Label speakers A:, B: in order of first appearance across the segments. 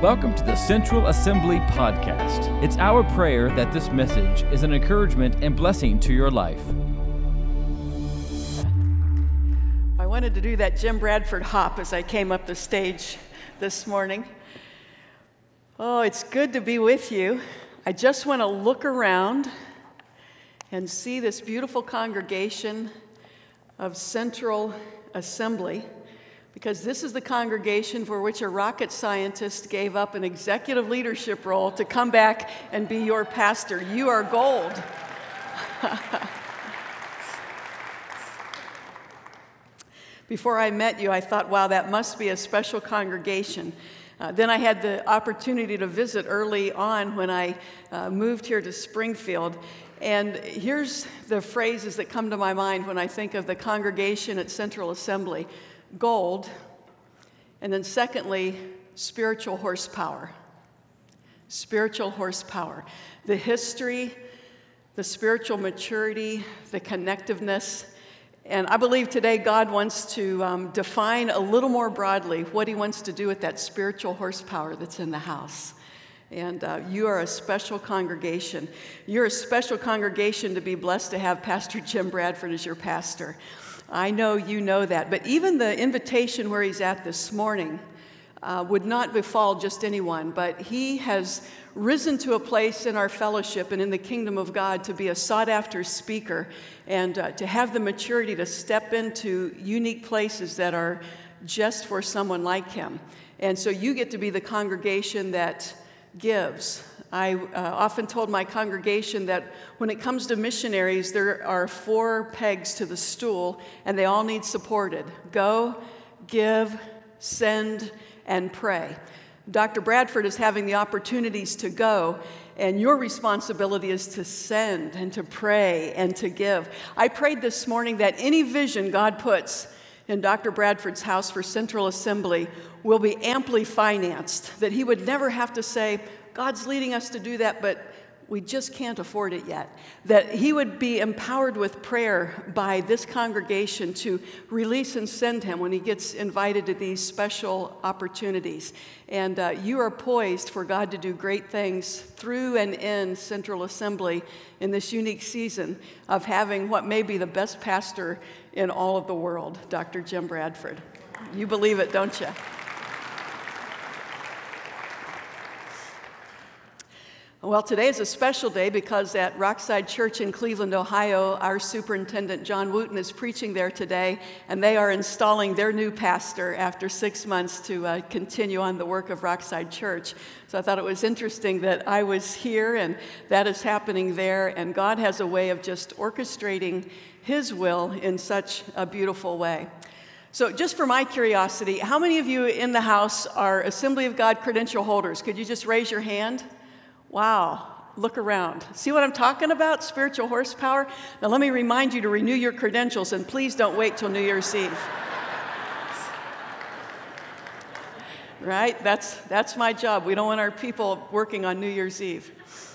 A: Welcome to the Central Assembly Podcast. It's our prayer that this message is an encouragement and blessing to your life.
B: I wanted to do that Jim Bradford hop as I came up the stage this morning. Oh, it's good to be with you. I just want to look around and see this beautiful congregation of Central Assembly, because this is the congregation for which a rocket scientist gave up an executive leadership role to come back and be your pastor. You are gold. Before I met you, I thought, wow, that must be a special congregation. Then I had the opportunity to visit early on when I moved here to Springfield. And here's the phrases that come to my mind when I think of the congregation at Central Assembly. Gold, and then secondly, spiritual horsepower. Spiritual horsepower. The history, the spiritual maturity, the connectiveness. And I believe today God wants to define a little more broadly what he wants to do with that spiritual horsepower that's in the house. And you are a special congregation. You're a special congregation to be blessed to have Pastor Jim Bradford as your pastor. I know you know that, but even the invitation where he's at this morning would not befall just anyone, but he has risen to a place in our fellowship and in the kingdom of God to be a sought-after speaker and to have the maturity to step into unique places that are just for someone like him. And so you get to be the congregation that gives. I often told my congregation that when it comes to missionaries, there are 4 pegs to the stool, and they all need supported. Go, give, send, and pray. Dr. Bradford is having the opportunities to go, and your responsibility is to send and to pray and to give. I prayed this morning that any vision God puts in Dr. Bradford's house for Central Assembly will be amply financed, that he would never have to say, God's leading us to do that, but we just can't afford it yet. That he would be empowered with prayer by this congregation to release and send him when he gets invited to these special opportunities. And you are poised for God to do great things through and in Central Assembly in this unique season of having what may be the best pastor in all of the world, Dr. Jim Bradford. You believe it, don't you? Well, today is a special day because at Rockside Church in Cleveland, Ohio, our superintendent, John Wooten, is preaching there today, and they are installing their new pastor after 6 months to continue on the work of Rockside Church. So I thought it was interesting that I was here, and that is happening there, and God has a way of just orchestrating his will in such a beautiful way. So just for my curiosity, how many of you in the house are Assembly of God credential holders? Could you just raise your hand? Wow, look around. See what I'm talking about? Spiritual horsepower? Now let me remind you to renew your credentials, and please don't wait till New Year's Eve. Right? That's my job. We don't want our people working on New Year's Eve.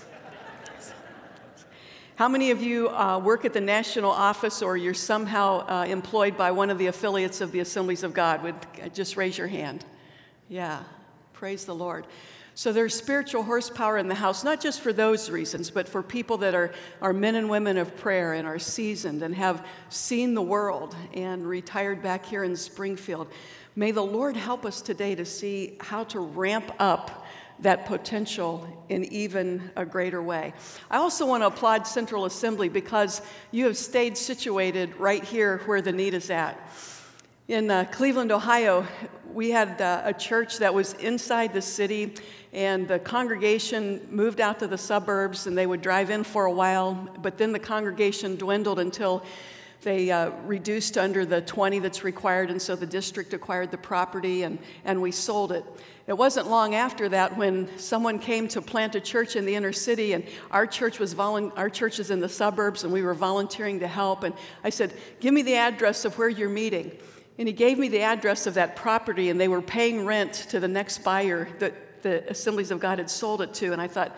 B: How many of you work at the national office or you're somehow employed by one of the affiliates of the Assemblies of God? Would just raise your hand. Yeah, praise the Lord. So there's spiritual horsepower in the house, not just for those reasons, but for people that are men and women of prayer and are seasoned and have seen the world and retired back here in Springfield. May the Lord help us today to see how to ramp up that potential in even a greater way. I also want to applaud Central Assembly because you have stayed situated right here where the need is at. In Cleveland, Ohio, we had a church that was inside the city, and the congregation moved out to the suburbs, and they would drive in for a while, but then the congregation dwindled until they reduced to under the 20 that's required, and so the district acquired the property, and we sold it. It wasn't long after that when someone came to plant a church in the inner city, and our church is in the suburbs, and we were volunteering to help, and I said, give me the address of where you're meeting. And he gave me the address of that property, and they were paying rent to the next buyer that the Assemblies of God had sold it to. And I thought,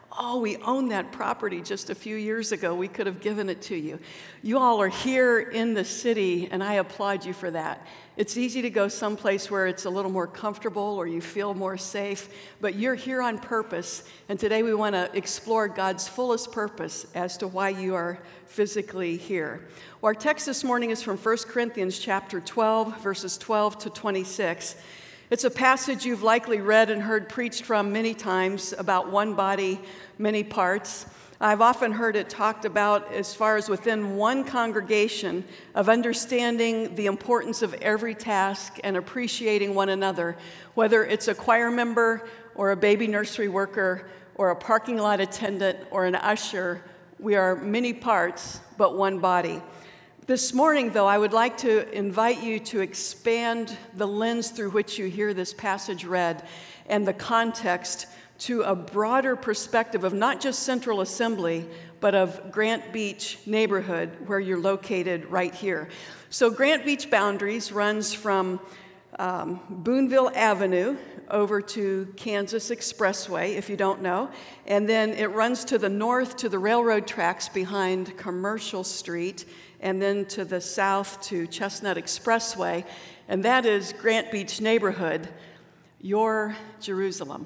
B: Oh, we own that property just a few years ago. We could have given it to you. You all are here in the city, and I applaud you for that. It's easy to go someplace where it's a little more comfortable or you feel more safe, but you're here on purpose, and today we want to explore God's fullest purpose as to why you are physically here. Well, our text this morning is from 1 Corinthians chapter 12, verses 12 to 26. It's a passage you've likely read and heard preached from many times about one body, many parts. I've often heard it talked about as far as within one congregation of understanding the importance of every task and appreciating one another, whether it's a choir member or a baby nursery worker or a parking lot attendant or an usher. We are many parts, but one body. This morning, though, I would like to invite you to expand the lens through which you hear this passage read and the context to a broader perspective of not just Central Assembly, but of Grant Beach neighborhood, where you're located right here. So Grant Beach boundaries runs from Boonville Avenue over to Kansas Expressway, if you don't know, and then it runs to the north to the railroad tracks behind Commercial Street, and then to the south to Chestnut Expressway, and that is Grant Beach neighborhood, your Jerusalem.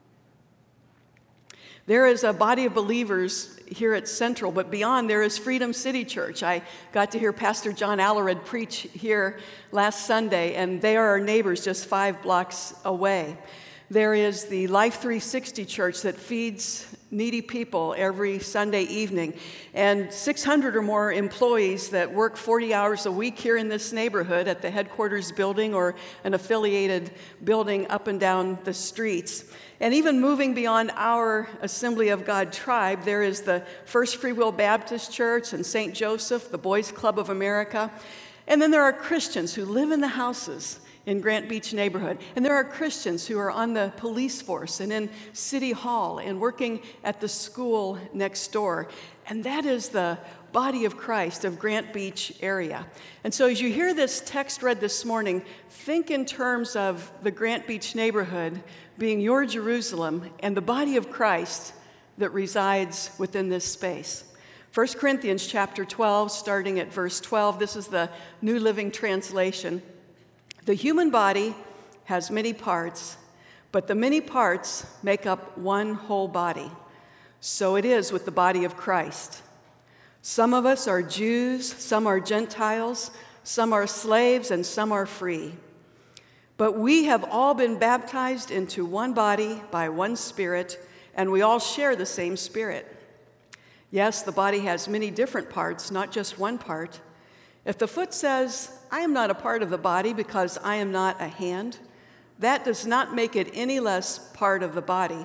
B: There is a body of believers here at Central, but beyond there is Freedom City Church. I got to hear Pastor John Allered preach here last Sunday, and they are our neighbors just 5 blocks away. There is the Life 360 Church that feeds needy people every Sunday evening, and 600 or more employees that work 40 hours a week here in this neighborhood at the headquarters building or an affiliated building up and down the streets. And even moving beyond our Assembly of God tribe, there is the First Free Will Baptist Church and St. Joseph, the Boys Club of America. And then there are Christians who live in the houses in Grant Beach neighborhood. And there are Christians who are on the police force and in City Hall and working at the school next door. And that is the body of Christ of Grant Beach area. And so as you hear this text read this morning, think in terms of the Grant Beach neighborhood being your Jerusalem and the body of Christ that resides within this space. 1 Corinthians chapter 12, starting at verse 12, this is the New Living Translation. The human body has many parts, but the many parts make up one whole body. So it is with the body of Christ. Some of us are Jews, some are Gentiles, some are slaves, and some are free. But we have all been baptized into one body by one Spirit, and we all share the same Spirit. Yes, the body has many different parts, not just one part. If the foot says, I am not a part of the body because I am not a hand, that does not make it any less part of the body.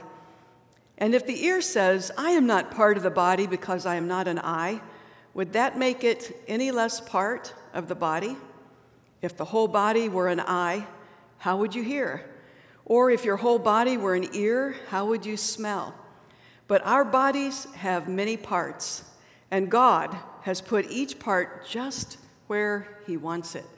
B: And if the ear says, I am not part of the body because I am not an eye, would that make it any less part of the body? If the whole body were an eye, how would you hear? Or if your whole body were an ear, how would you smell? But our bodies have many parts, and God has put each part just where He wants it.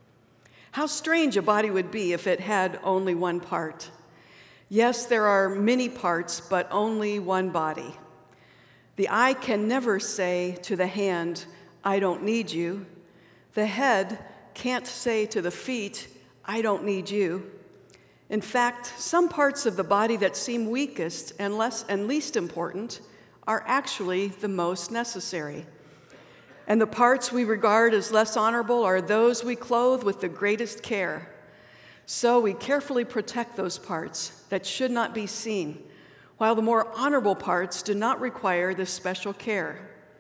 B: How strange a body would be if it had only one part. Yes, there are many parts, but only one body. The eye can never say to the hand, I don't need you. The head can't say to the feet, I don't need you. In fact, some parts of the body that seem weakest and least important are actually the most necessary. And the parts we regard as less honorable are those we clothe with the greatest care. So we carefully protect those parts that should not be seen, while the more honorable parts do not require this special care.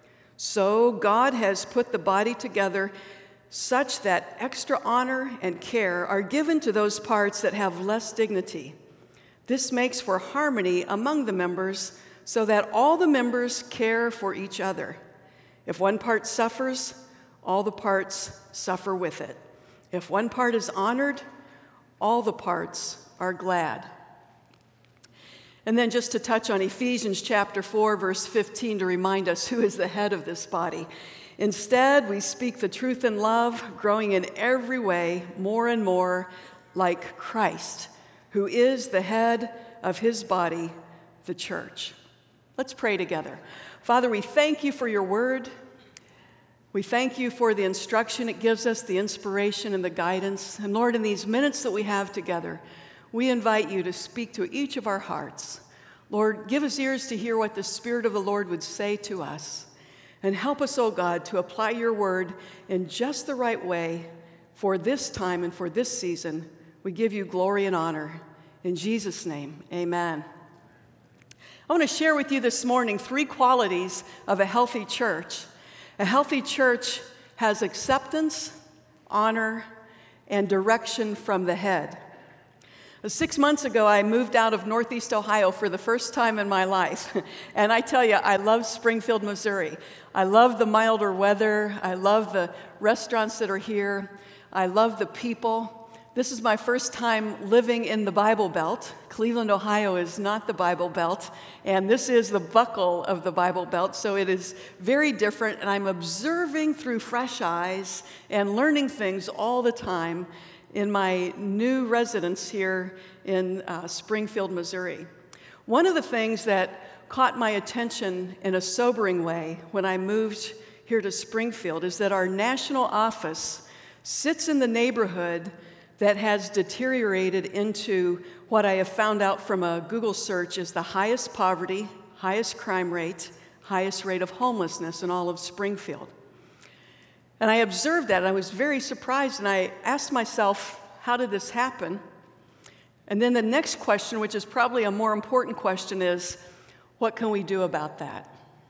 B: So God has put the body together such that extra honor and care are given to those parts that have less dignity. This makes for harmony among the members so that all the members care for each other. If one part suffers, all the parts suffer with it. If one part is honored, all the parts are glad. And then just to touch on Ephesians chapter 4, verse 15 to remind us who is the head of this body. Instead, we speak the truth in love, growing in every way more and more like Christ, who is the head of His body, the church. Let's pray together. Father, we thank you for your word. We thank you for the instruction it gives us, the inspiration and the guidance. And Lord, in these minutes that we have together, we invite you to speak to each of our hearts. Lord, give us ears to hear what the Spirit of the Lord would say to us. And help us, oh God, to apply your word in just the right way for this time and for this season. We give you glory and honor. In Jesus' name, amen. I want to share with you this morning 3 qualities of a healthy church. A healthy church has acceptance, honor, and direction from the head. 6 months ago, I moved out of Northeast Ohio for the first time in my life. And I tell you, I love Springfield, Missouri. I love the milder weather. I love the restaurants that are here. I love the people. This is my first time living in the Bible Belt. Cleveland, Ohio is not the Bible Belt, and this is the buckle of the Bible Belt, so it is very different, and I'm observing through fresh eyes and learning things all the time in my new residence here in Springfield, Missouri. One of the things that caught my attention in a sobering way when I moved here to Springfield is that our national office sits in the neighborhood that has deteriorated into what I have found out from a Google search is the highest poverty, highest crime rate, highest rate of homelessness in all of Springfield. And I observed that, and I was very surprised, and I asked myself, how did this happen? And then the next question, which is probably a more important question, is, what can we do about that?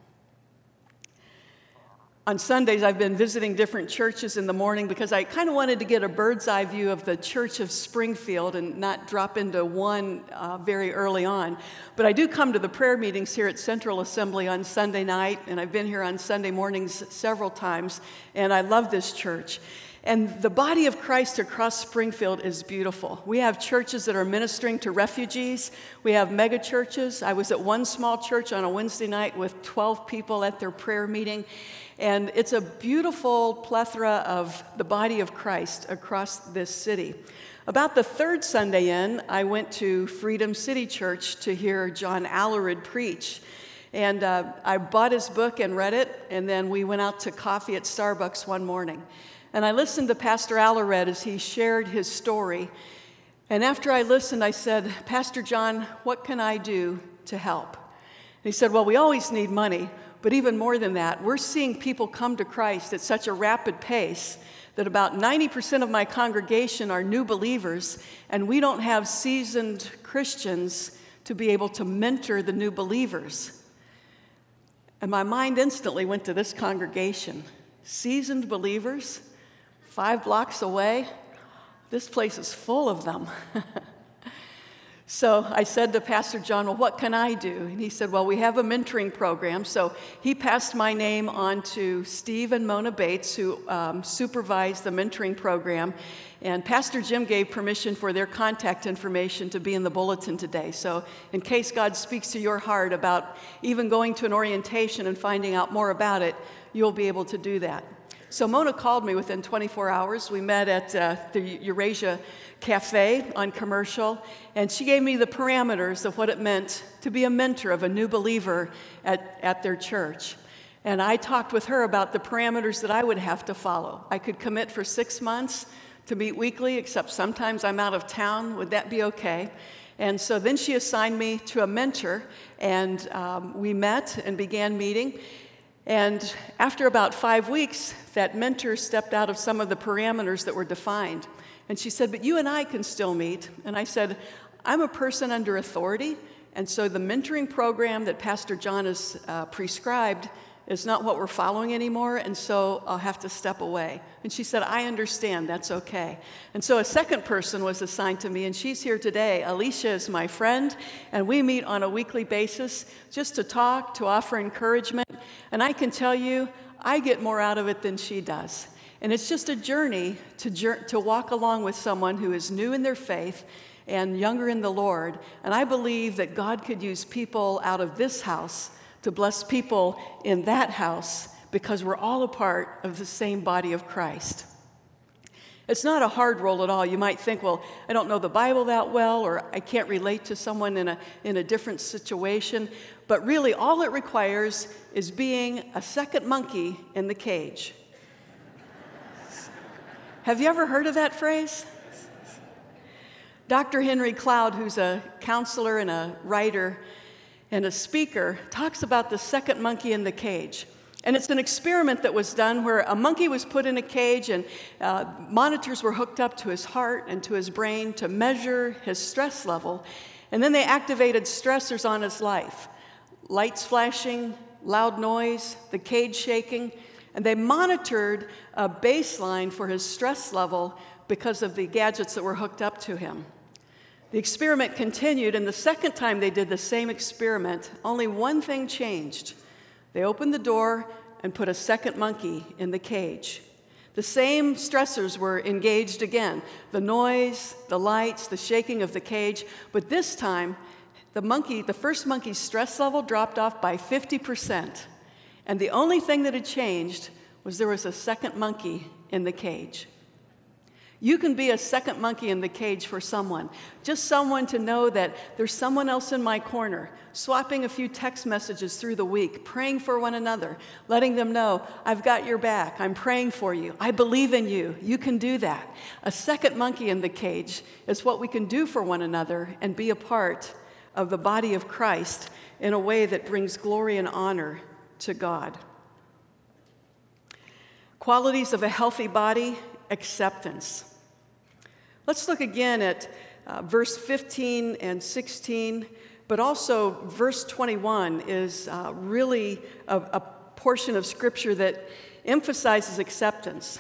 B: On Sundays, I've been visiting different churches in the morning because I kind of wanted to get a bird's eye view of the Church of Springfield and not drop into one very early on. But I do come to the prayer meetings here at Central Assembly on Sunday night, and I've been here on Sunday mornings several times, and I love this church. And the body of Christ across Springfield is beautiful. We have churches that are ministering to refugees. We have mega churches. I was at one small church on a Wednesday night with 12 people at their prayer meeting. And it's a beautiful plethora of the body of Christ across this city. About the 3rd Sunday in, I went to Freedom City Church to hear John Allerud preach. And I bought his book and read it, and then we went out to coffee at Starbucks one morning. And I listened to Pastor Allerud as he shared his story. And after I listened, I said, Pastor John, what can I do to help? And he said, well, we always need money. But even more than that, we're seeing people come to Christ at such a rapid pace that about 90% of my congregation are new believers, and we don't have seasoned Christians to be able to mentor the new believers. And my mind instantly went to this congregation. Seasoned believers, 5 blocks away, this place is full of them. So I said to Pastor John, well, what can I do? And he said, well, we have a mentoring program. So he passed my name on to Steve and Mona Bates, who supervise the mentoring program. And Pastor Jim gave permission for their contact information to be in the bulletin today. So in case God speaks to your heart about even going to an orientation and finding out more about it, you'll be able to do that. So Mona called me within 24 hours. We met at the Eurasia Cafe on Commercial, and she gave me the parameters of what it meant to be a mentor of a new believer at their church. And I talked with her about the parameters that I would have to follow. I could commit for 6 months to meet weekly, except sometimes I'm out of town. Would that be okay? And so then she assigned me to a mentor, and we met and began meeting. And after about 5 weeks, that mentor stepped out of some of the parameters that were defined. And she said, but you and I can still meet. And I said, I'm a person under authority, and so the mentoring program that Pastor John has prescribed is not what we're following anymore, and so I'll have to step away. And she said, I understand, that's okay. And so a second person was assigned to me, and she's here today. Alicia is my friend, and we meet on a weekly basis just to talk, to offer encouragement. And I can tell you, I get more out of it than she does. And it's just a journey to walk along with someone who is new in their faith and younger in the Lord. And I believe that God could use people out of this house to bless people in that house, because we're all a part of the same body of Christ. It's not a hard role at all. You might think, well, I don't know the Bible that well, or I can't relate to someone in a different situation. But really, all it requires is being a second monkey in the cage. Have you ever heard of that phrase? Dr. Henry Cloud, who's a counselor and a writer and a speaker, talks about the second monkey in the cage. And it's an experiment that was done where a monkey was put in a cage and monitors were hooked up to his heart and to his brain to measure his stress level. And then they activated stressors on his life. Lights flashing, loud noise, the cage shaking. And they monitored a baseline for his stress level because of the gadgets that were hooked up to him. The experiment continued, and the second time they did the same experiment, only one thing changed. They opened the door and put a second monkey in the cage. The same stressors were engaged again, the noise, the lights, the shaking of the cage, but this time the first monkey's stress level dropped off by 50%. And the only thing that had changed was there was a second monkey in the cage. You can be a second monkey in the cage for someone, just someone to know that there's someone else in my corner, swapping a few text messages through the week, praying for one another, letting them know, I've got your back, I'm praying for you, I believe in you, you can do that. A second monkey in the cage is what we can do for one another and be a part of the body of Christ in a way that brings glory and honor to God. Qualities of a healthy body: acceptance. Let's look again at verse 15 and 16, but also verse 21 is really a portion of Scripture that emphasizes acceptance.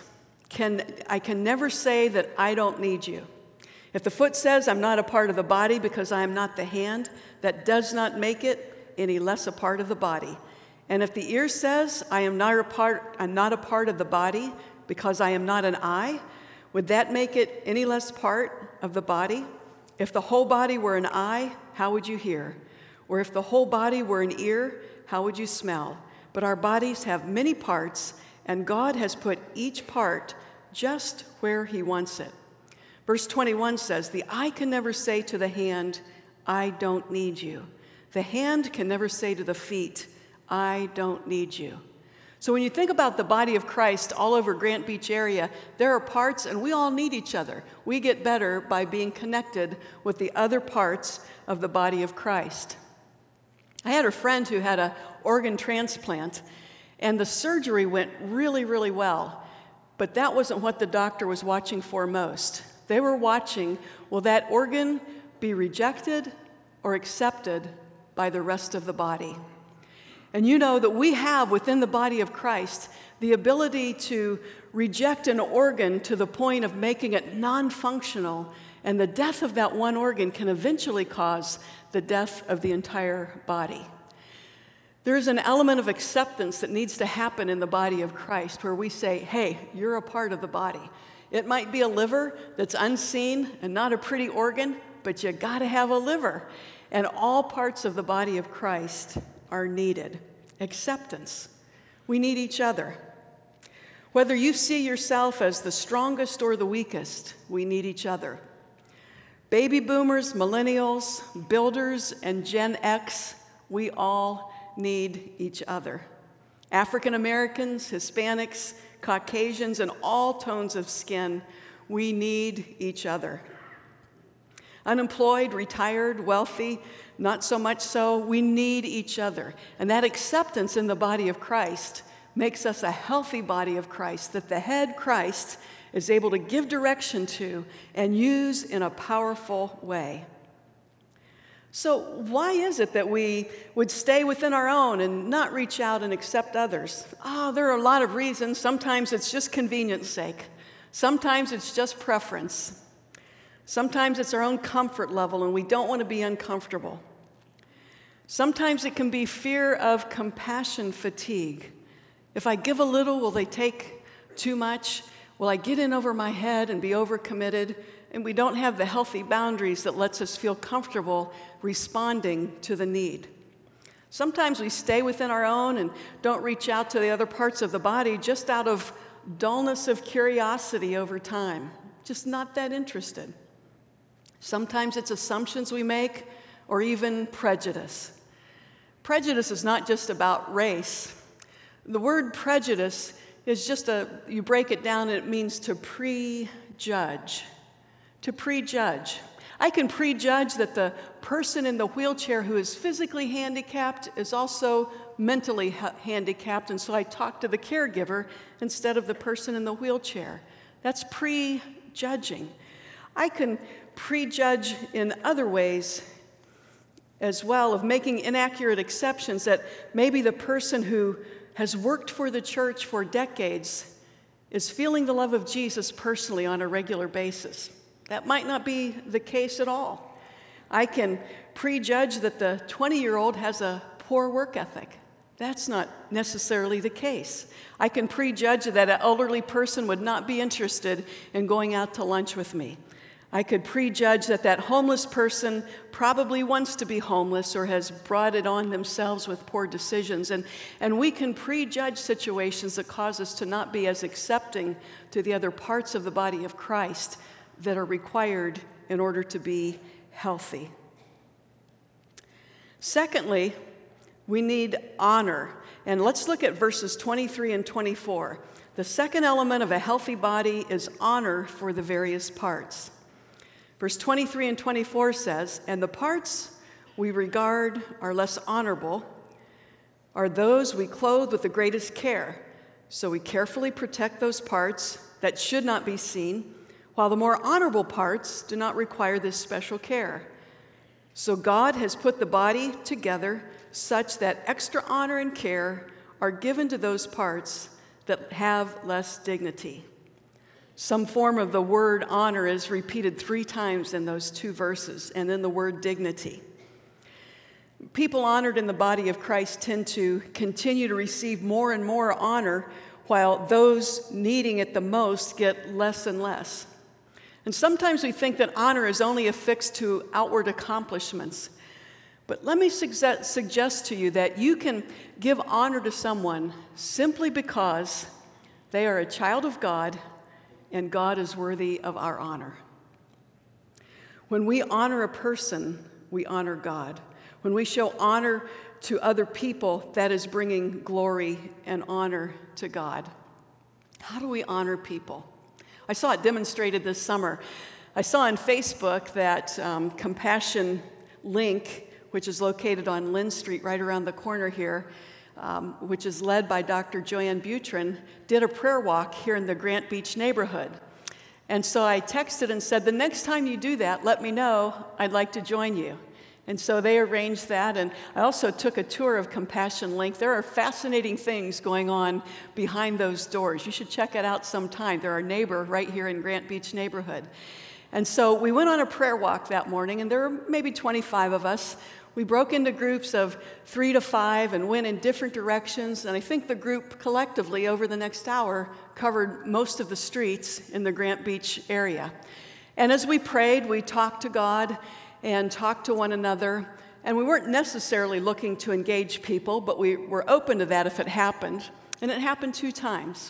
B: I can never say that I don't need you. If the foot says I'm not a part of the body because I am not the hand, that does not make it any less a part of the body. And if the ear says I'm not a part of the body because I am not an eye, would that make it any less part of the body? If the whole body were an eye, how would you hear? Or if the whole body were an ear, how would you smell? But our bodies have many parts, and God has put each part just where He wants it. Verse 21 says, the eye can never say to the hand, I don't need you. The hand can never say to the feet, I don't need you. So when you think about the body of Christ all over Grant Beach area, there are parts, and we all need each other. We get better by being connected with the other parts of the body of Christ. I had a friend who had an organ transplant, and the surgery went really, really well. But that wasn't what the doctor was watching for most. They were watching, will that organ be rejected or accepted by the rest of the body? And you know that we have within the body of Christ the ability to reject an organ to the point of making it non-functional, and the death of that one organ can eventually cause the death of the entire body. There's an element of acceptance that needs to happen in the body of Christ where we say, hey, you're a part of the body. It might be a liver that's unseen and not a pretty organ, but you got to have a liver. And all parts of the body of Christ are needed. Acceptance. We need each other. Whether you see yourself as the strongest or the weakest, we need each other. Baby boomers, millennials, builders, and Gen X, we all need each other. African Americans, Hispanics, Caucasians, and all tones of skin, we need each other. Unemployed, retired, wealthy, not so much so, we need each other. And that acceptance in the body of Christ makes us a healthy body of Christ that the head, Christ, is able to give direction to and use in a powerful way. So why is it that we would stay within our own and not reach out and accept others? There are a lot of reasons. Sometimes it's just convenience sake. Sometimes it's just preference. Sometimes it's our own comfort level and we don't want to be uncomfortable. Sometimes it can be fear of compassion fatigue. If I give a little, will they take too much? Will I get in over my head and be overcommitted? And we don't have the healthy boundaries that lets us feel comfortable responding to the need. Sometimes we stay within our own and don't reach out to the other parts of the body just out of dullness of curiosity over time, just not that interested. Sometimes it's assumptions we make or even prejudice. Prejudice is not just about race. The word prejudice is you break it down and it means to prejudge. To prejudge. I can prejudge that the person in the wheelchair who is physically handicapped is also mentally handicapped, and so I talk to the caregiver instead of the person in the wheelchair. That's prejudging. I can prejudge in other ways as well, of making inaccurate exceptions, that maybe the person who has worked for the church for decades is feeling the love of Jesus personally on a regular basis. That might not be the case at all. I can prejudge that the 20-year-old has a poor work ethic. That's not necessarily the case. I can prejudge that an elderly person would not be interested in going out to lunch with me. I could prejudge that homeless person probably wants to be homeless or has brought it on themselves with poor decisions. And we can prejudge situations that cause us to not be as accepting to the other parts of the body of Christ that are required in order to be healthy. Secondly, we need honor. And let's look at verses 23 and 24. The second element of a healthy body is honor for the various parts. Verse 23 and 24 says, "And the parts we regard are less honorable are those we clothe with the greatest care. So we carefully protect those parts that should not be seen, while the more honorable parts do not require this special care. So God has put the body together such that extra honor and care are given to those parts that have less dignity." Some form of the word honor is repeated 3 times in those 2 verses, and then the word dignity. People honored in the body of Christ tend to continue to receive more and more honor, while those needing it the most get less and less. And sometimes we think that honor is only affixed to outward accomplishments. But let me suggest to you that you can give honor to someone simply because they are a child of God and God is worthy of our honor. When we honor a person, we honor God. When we show honor to other people, that is bringing glory and honor to God. How do we honor people? I saw it demonstrated this summer. I saw on Facebook that Compassion Link, which is located on Lynn Street right around the corner here, which is led by Dr. Joanne Butrin, did a prayer walk here in the Grant Beach neighborhood. And so I texted and said, the next time you do that, let me know. I'd like to join you. And so they arranged that, and I also took a tour of Compassion Link. There are fascinating things going on behind those doors. You should check it out sometime. They're our neighbor right here in Grant Beach neighborhood. And so we went on a prayer walk that morning, and there were maybe 25 of us. We broke into groups of 3 to 5 and went in different directions, and I think the group collectively over the next hour covered most of the streets in the Grant Beach area. And as we prayed, we talked to God and talked to one another, and we weren't necessarily looking to engage people, but we were open to that if it happened, and it happened 2 times.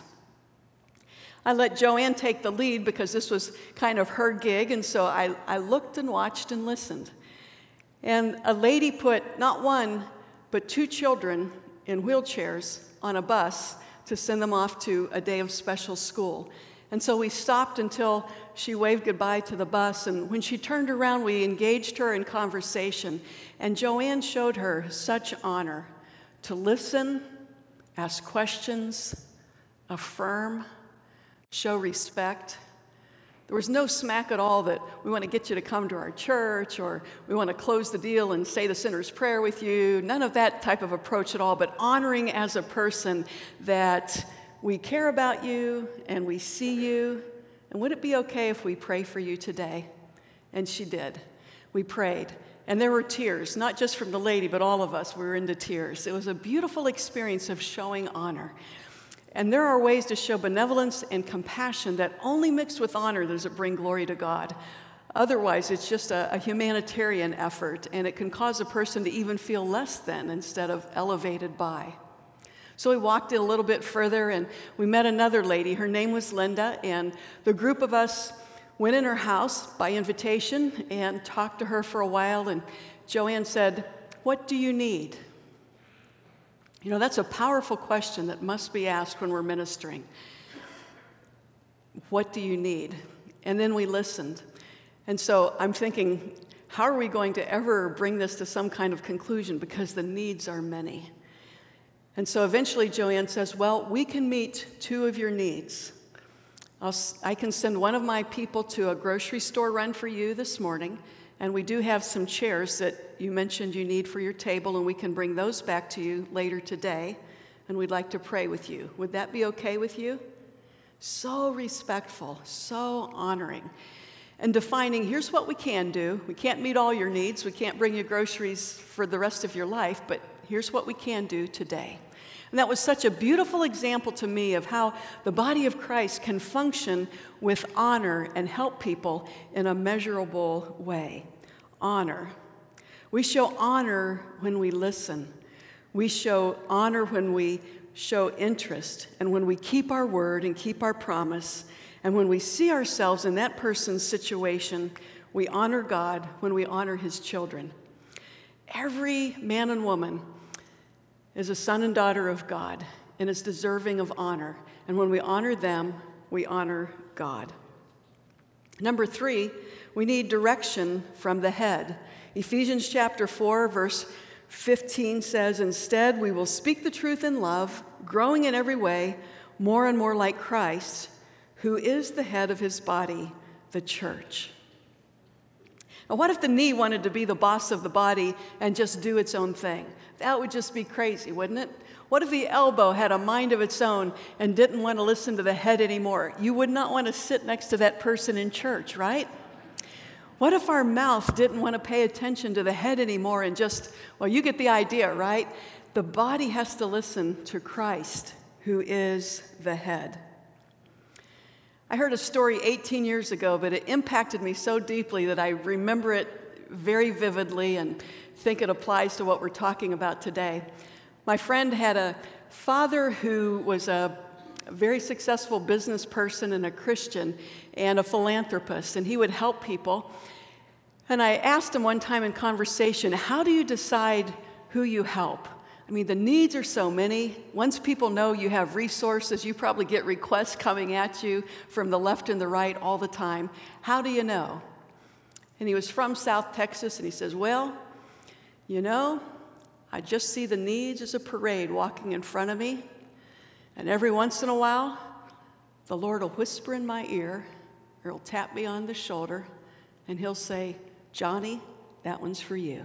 B: I let Joanne take the lead because this was kind of her gig, and so I looked and watched and listened. And a lady put not 1, but 2 children in wheelchairs on a bus to send them off to a day of special school. And so we stopped until she waved goodbye to the bus, and when she turned around, we engaged her in conversation. And Joanne showed her such honor to listen, ask questions, affirm, show respect. There was no smack at all that we want to get you to come to our church, or we want to close the deal and say the sinner's prayer with you. None of that type of approach at all, but honoring as a person that we care about you and we see you. And would it be okay if we pray for you today? And she did. We prayed. And there were tears, not just from the lady, but all of us. We were into tears. It was a beautiful experience of showing honor. And there are ways to show benevolence and compassion that only mixed with honor does it bring glory to God. Otherwise, it's just a humanitarian effort, and it can cause a person to even feel less than instead of elevated by. So we walked in a little bit further, and we met another lady. Her name was Linda, and the group of us went in her house by invitation and talked to her for a while, and Joanne said, "What do you need?" You know, that's a powerful question that must be asked when we're ministering. What do you need? And then we listened. And so I'm thinking, how are we going to ever bring this to some kind of conclusion? Because the needs are many. And so eventually Joanne says, well, we can meet two of your needs. I can send one of my people to a grocery store run for you this morning, and we do have some chairs that you mentioned you need for your table, and we can bring those back to you later today, and we'd like to pray with you. Would that be okay with you? So respectful, so honoring, and defining, here's what we can do. We can't meet all your needs. We can't bring you groceries for the rest of your life, but here's what we can do today. And that was such a beautiful example to me of how the body of Christ can function with honor and help people in a measurable way. Honor. We show honor when we listen. We show honor when we show interest, and when we keep our word and keep our promise, and when we see ourselves in that person's situation, we honor God when we honor his children. Every man and woman is a son and daughter of God and is deserving of honor. And when we honor them, we honor God. Number 3, we need direction from the head. Ephesians chapter 4, verse 15 says, instead, we will speak the truth in love, growing in every way more and more like Christ, who is the head of his body, the church. Now, what if the knee wanted to be the boss of the body and just do its own thing? That would just be crazy, wouldn't it? What if the elbow had a mind of its own and didn't want to listen to the head anymore? You would not want to sit next to that person in church, right? What if our mouth didn't want to pay attention to the head anymore and just, well, you get the idea, right? The body has to listen to Christ, who is the head. I heard a story 18 years ago, but it impacted me so deeply that I remember it very vividly and think it applies to what we're talking about today. My friend had a father who was a very successful business person and a Christian and a philanthropist, and he would help people. And I asked him one time in conversation, how do you decide who you help? I mean, the needs are so many. Once people know you have resources, you probably get requests coming at you from the left and the right all the time. How do you know? And he was from South Texas, and he says, well, you know, I just see the needs as a parade walking in front of me, and every once in a while, the Lord will whisper in my ear, or he'll tap me on the shoulder, and he'll say, Johnny, that one's for you.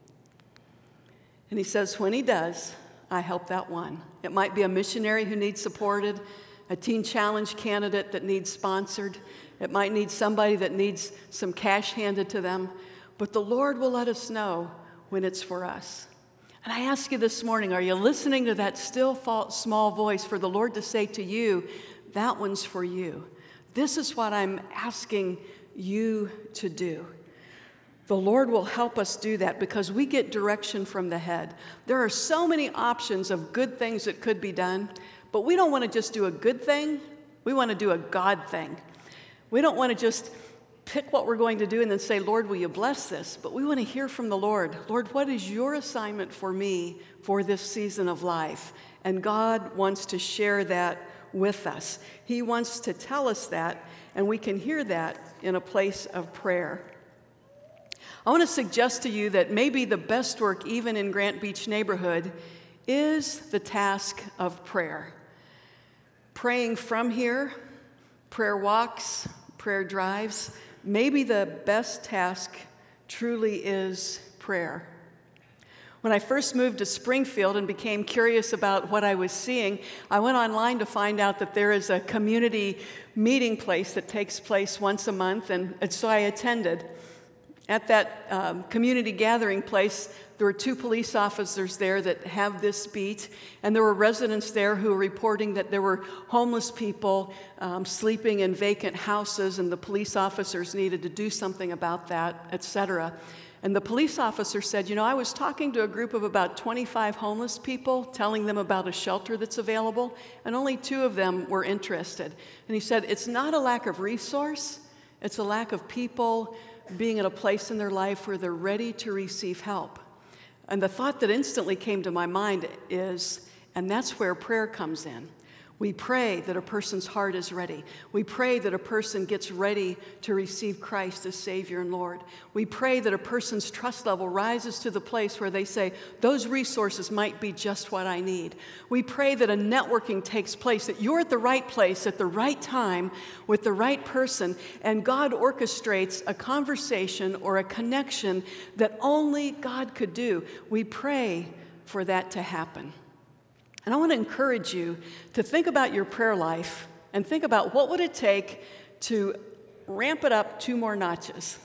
B: And he says, when he does, I help that one. It might be a missionary who needs supported, a Teen Challenge candidate that needs sponsored. It might need somebody that needs some cash handed to them. But the Lord will let us know when it's for us. And I ask you this morning, are you listening to that still small voice for the Lord to say to you, that one's for you? This is what I'm asking you to do. The Lord will help us do that because we get direction from the head. There are so many options of good things that could be done, but we don't want to just do a good thing. We want to do a God thing. We don't want to just pick what we're going to do and then say, Lord, will you bless this? But we want to hear from the Lord. Lord, what is your assignment for me for this season of life? And God wants to share that with us. He wants to tell us that, and we can hear that in a place of prayer. I want to suggest to you that maybe the best work, even in Grant Beach neighborhood, is the task of prayer. Praying from here, prayer walks, prayer drives. Maybe the best task truly is prayer. When I first moved to Springfield and became curious about what I was seeing, I went online to find out that there is a community meeting place that takes place once a month, and so I attended. At that community gathering place, there were 2 police officers there that have this beat, and there were residents there who were reporting that there were homeless people sleeping in vacant houses, and the police officers needed to do something about that, etc. And the police officer said, I was talking to a group of about 25 homeless people, telling them about a shelter that's available, and only 2 of them were interested. And he said, it's not a lack of resource, it's a lack of people being in a place in their life where they're ready to receive help. And the thought that instantly came to my mind is, and that's where prayer comes in. We pray that a person's heart is ready. We pray that a person gets ready to receive Christ as Savior and Lord. We pray that a person's trust level rises to the place where they say, those resources might be just what I need. We pray that a networking takes place, that you're at the right place at the right time with the right person, and God orchestrates a conversation or a connection that only God could do. We pray for that to happen. And I want to encourage you to think about your prayer life and think about what would it take to ramp it up 2 more notches.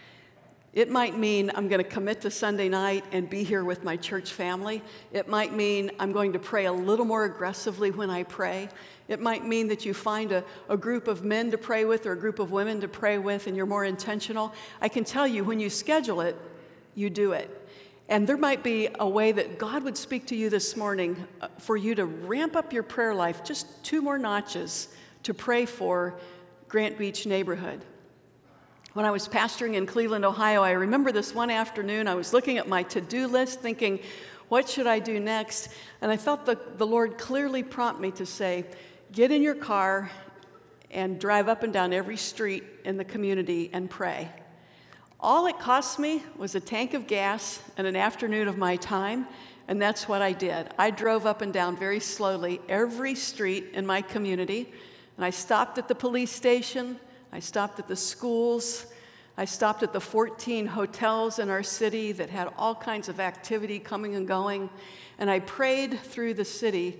B: It might mean I'm going to commit to Sunday night and be here with my church family. It might mean I'm going to pray a little more aggressively when I pray. It might mean that you find a group of men to pray with or a group of women to pray with and you're more intentional. I can tell you, when you schedule it, you do it. And there might be a way that God would speak to you this morning for you to ramp up your prayer life just 2 more notches to pray for Grant Beach neighborhood. When I was pastoring in Cleveland, Ohio, I remember this one afternoon, I was looking at my to-do list thinking, what should I do next? And I felt the Lord clearly prompt me to say, get in your car and drive up and down every street in the community and pray. All it cost me was a tank of gas and an afternoon of my time, and that's what I did. I drove up and down very slowly every street in my community, and I stopped at the police station, I stopped at the schools, I stopped at the 14 hotels in our city that had all kinds of activity coming and going, and I prayed through the city,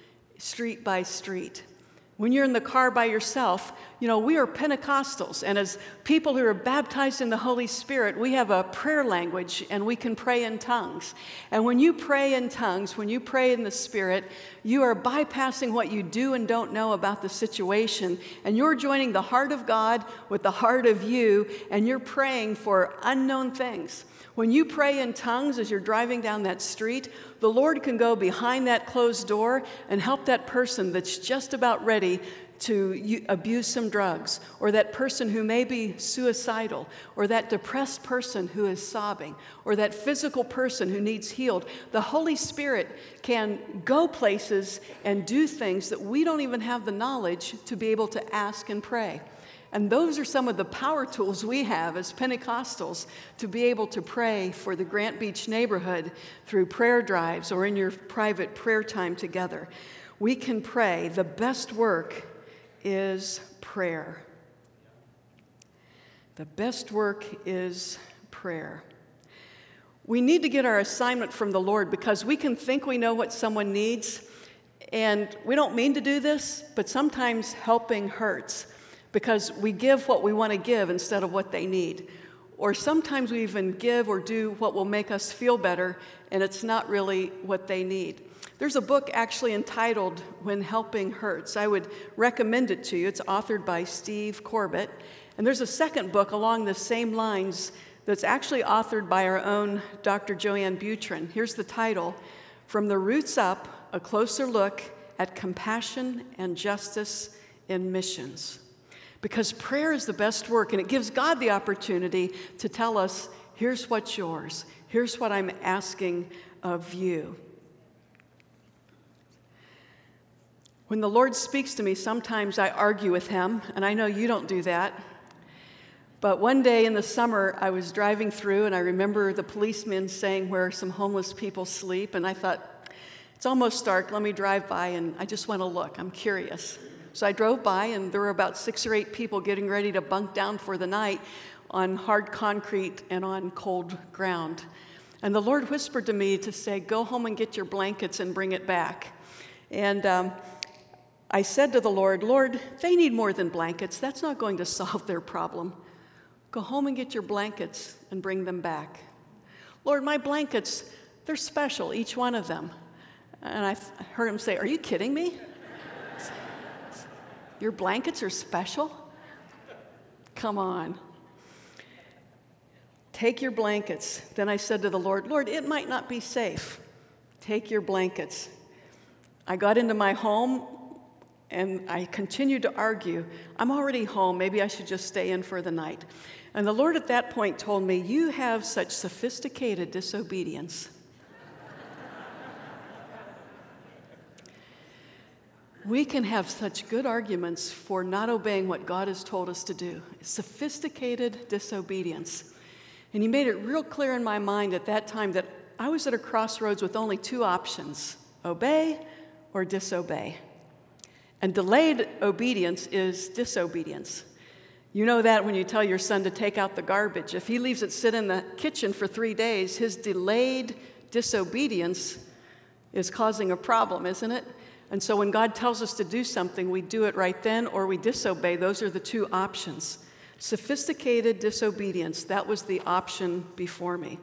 B: street by street. When you're in the car by yourself, we are Pentecostals, and as people who are baptized in the Holy Spirit, we have a prayer language, and we can pray in tongues. And when you pray in tongues, when you pray in the Spirit, you are bypassing what you do and don't know about the situation, and you're joining the heart of God with the heart of you, and you're praying for unknown things. When you pray in tongues as you're driving down that street, the Lord can go behind that closed door and help that person that's just about ready to abuse some drugs, or that person who may be suicidal, or that depressed person who is sobbing, or that physical person who needs healed. The Holy Spirit can go places and do things that we don't even have the knowledge to be able to ask and pray. And those are some of the power tools we have as Pentecostals to be able to pray for the Grant Beach neighborhood through prayer drives or in your private prayer time together. We can pray. The best work is prayer. The best work is prayer. We need to get our assignment from the Lord because we can think we know what someone needs, and we don't mean to do this, but sometimes helping hurts, because we give what we want to give instead of what they need. Or sometimes we even give or do what will make us feel better, and it's not really what they need. There's a book actually entitled When Helping Hurts. I would recommend it to you. It's authored by Steve Corbett. And there's a second book along the same lines that's actually authored by our own Dr. Joanne Butrin. Here's the title, From the Roots Up, A Closer Look at Compassion and Justice in Missions. Because prayer is the best work, and it gives God the opportunity to tell us, here's what's yours. Here's what I'm asking of you. When the Lord speaks to me, sometimes I argue with him, and I know you don't do that. But one day in the summer, I was driving through, and I remember the policemen saying where some homeless people sleep, and I thought, it's almost dark, let me drive by, and I just want to look. I'm curious. So I drove by, and there were about 6 or 8 people getting ready to bunk down for the night on hard concrete and on cold ground. And the Lord whispered to me to say, go home and get your blankets and bring it back. And I said to the Lord, Lord, they need more than blankets. That's not going to solve their problem. Go home and get your blankets and bring them back. Lord, my blankets, they're special, each one of them. And I heard him say, are you kidding me? Your blankets are special? Come on. Take your blankets. Then I said to the Lord, Lord, it might not be safe. Take your blankets. I got into my home, and I continued to argue. I'm already home. Maybe I should just stay in for the night. And the Lord at that point told me, you have such sophisticated disobedience. We can have such good arguments for not obeying what God has told us to do. Sophisticated disobedience. And he made it real clear in my mind at that time that I was at a crossroads with only two options, obey or disobey. And delayed obedience is disobedience. You know that when you tell your son to take out the garbage. If he leaves it sit in the kitchen for 3 days, his delayed disobedience is causing a problem, isn't it? And so when God tells us to do something, we do it right then or we disobey. Those are the two options. Sophisticated disobedience, that was the option before me.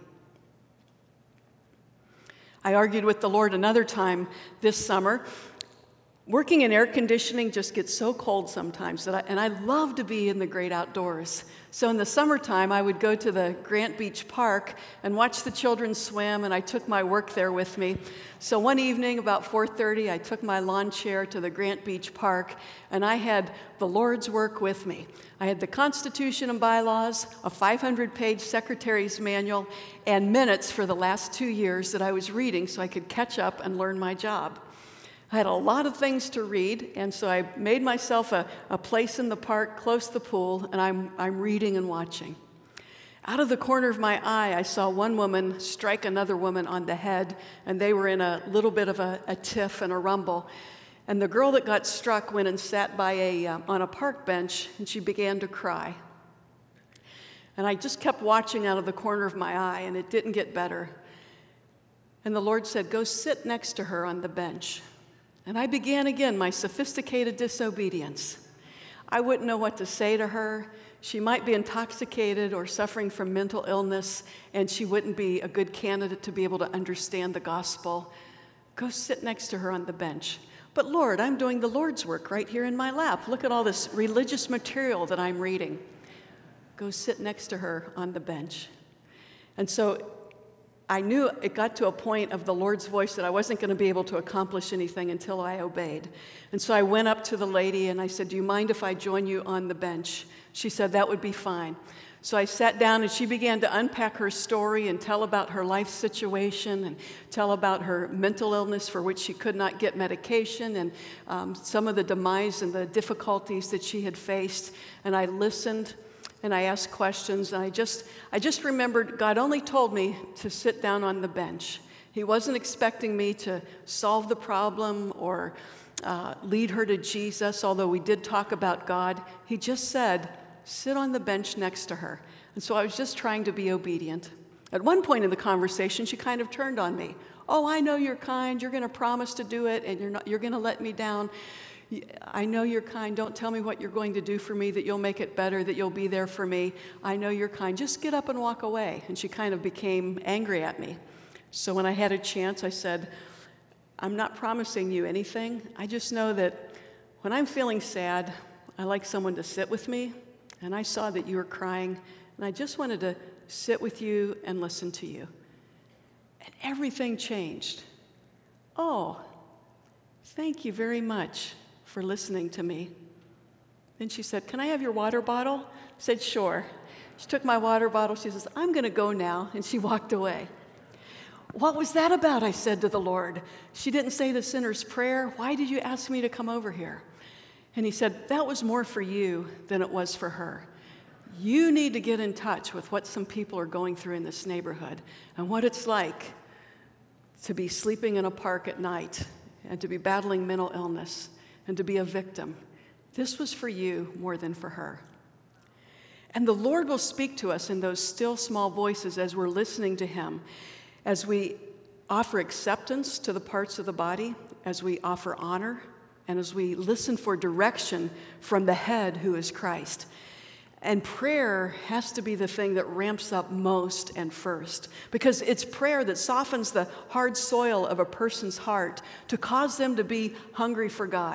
B: I argued with the Lord another time this summer. Working in air conditioning just gets so cold sometimes, and I love to be in the great outdoors. So in the summertime, I would go to the Grant Beach Park and watch the children swim, and I took my work there with me. So one evening, about 4:30, I took my lawn chair to the Grant Beach Park, and I had the Lord's work with me. I had the Constitution and bylaws, a 500-page secretary's manual, and minutes for the last 2 years that I was reading so I could catch up and learn my job. I had a lot of things to read, and so I made myself a place in the park close to the pool, and I'm reading and watching. Out of the corner of my eye, I saw one woman strike another woman on the head, and they were in a little bit of a tiff and a rumble. And the girl that got struck went and sat by on a park bench, and she began to cry. And I just kept watching out of the corner of my eye, and it didn't get better. And the Lord said, go sit next to her on the bench. And I began again my sophisticated disobedience. I wouldn't know what to say to her. She might be intoxicated or suffering from mental illness, and she wouldn't be a good candidate to be able to understand the gospel. Go sit next to her on the bench. But Lord, I'm doing the Lord's work right here in my lap. Look at all this religious material that I'm reading. Go sit next to her on the bench. And so I knew it got to a point of the Lord's voice that I wasn't going to be able to accomplish anything until I obeyed. And so I went up to the lady and I said, do you mind if I join you on the bench? She said, that would be fine. So I sat down and she began to unpack her story and tell about her life situation and tell about her mental illness for which she could not get medication and some of the demise and the difficulties that she had faced. And I listened. And I asked questions, and I just remembered God only told me to sit down on the bench. He wasn't expecting me to solve the problem or lead her to Jesus, although we did talk about God. He just said, sit on the bench next to her. And so I was just trying to be obedient. At one point in the conversation, she kind of turned on me. Oh, I know you're kind. You're going to promise to do it, and you're going to let me down. I know you're kind. Don't tell me what you're going to do for me, that you'll make it better, that you'll be there for me. I know you're kind. Just get up and walk away. And she kind of became angry at me. So when I had a chance, I said, I'm not promising you anything. I just know that when I'm feeling sad, I like someone to sit with me. And I saw that you were crying, and I just wanted to sit with you and listen to you. And everything changed. Oh, thank you very much for listening to me. Then she said, can I have your water bottle? I said, sure. She took my water bottle. She says, I'm going to go now. And she walked away. What was that about? I said to the Lord. She didn't say the sinner's prayer. Why did you ask me to come over here? And he said, that was more for you than it was for her. You need to get in touch with what some people are going through in this neighborhood and what it's like to be sleeping in a park at night and to be battling mental illness and to be a victim. This was for you more than for her. And the Lord will speak to us in those still small voices as we're listening to him, as we offer acceptance to the parts of the body, as we offer honor, and as we listen for direction from the head who is Christ. And prayer has to be the thing that ramps up most and first, because it's prayer that softens the hard soil of a person's heart to cause them to be hungry for God.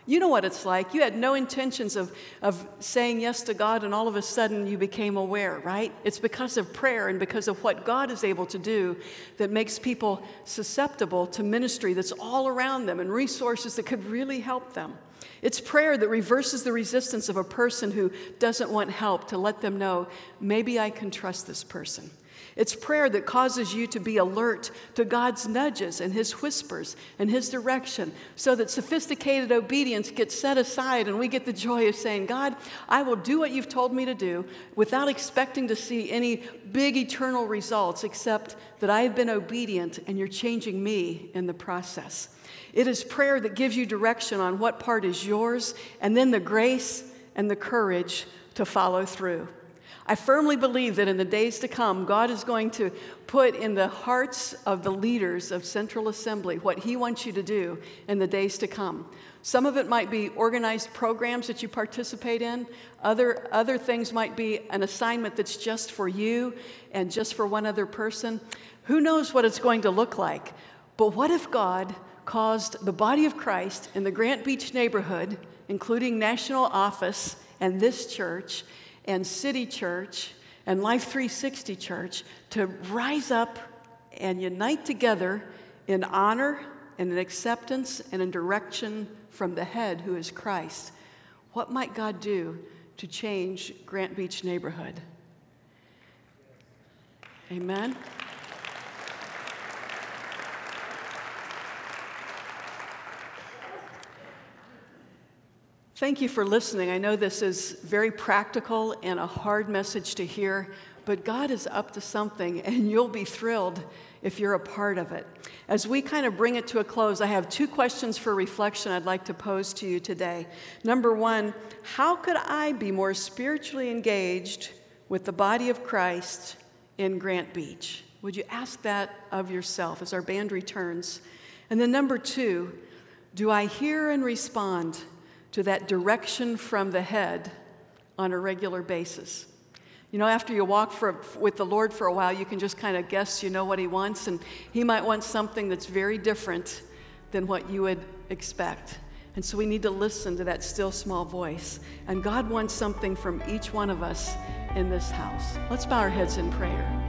B: You know what it's like. You had no intentions of saying yes to God, and all of a sudden you became aware, right? It's because of prayer and because of what God is able to do that makes people susceptible to ministry that's all around them and resources that could really help them. It's prayer that reverses the resistance of a person who doesn't want help to let them know, maybe I can trust this person. It's prayer that causes you to be alert to God's nudges and His whispers and His direction so that sophisticated obedience gets set aside and we get the joy of saying, God, I will do what you've told me to do without expecting to see any big eternal results except that I have been obedient and you're changing me in the process. It is prayer that gives you direction on what part is yours and then the grace and the courage to follow through. I firmly believe that in the days to come, God is going to put in the hearts of the leaders of Central Assembly what He wants you to do in the days to come. Some of it might be organized programs that you participate in. Other things might be an assignment that's just for you and just for one other person. Who knows what it's going to look like? But what if God caused the body of Christ in the Grant Beach neighborhood, including national office and this church, and City Church and Life 360 Church to rise up and unite together in honor and in acceptance and in direction from the head who is Christ? What might God do to change Grant Beach neighborhood? Amen. Thank you for listening. I know this is very practical and a hard message to hear, but God is up to something, and you'll be thrilled if you're a part of it. As we kind of bring it to a close, I have 2 questions for reflection I'd like to pose to you today. Number 1, how could I be more spiritually engaged with the body of Christ in Grant Beach? Would you ask that of yourself as our band returns? And then number 2, do I hear and respond to that direction from the head on a regular basis? You know, after you walk with the Lord for a while, you can just kind of guess you know what He wants, and He might want something that's very different than what you would expect. And so we need to listen to that still small voice. And God wants something from each one of us in this house. Let's bow our heads in prayer.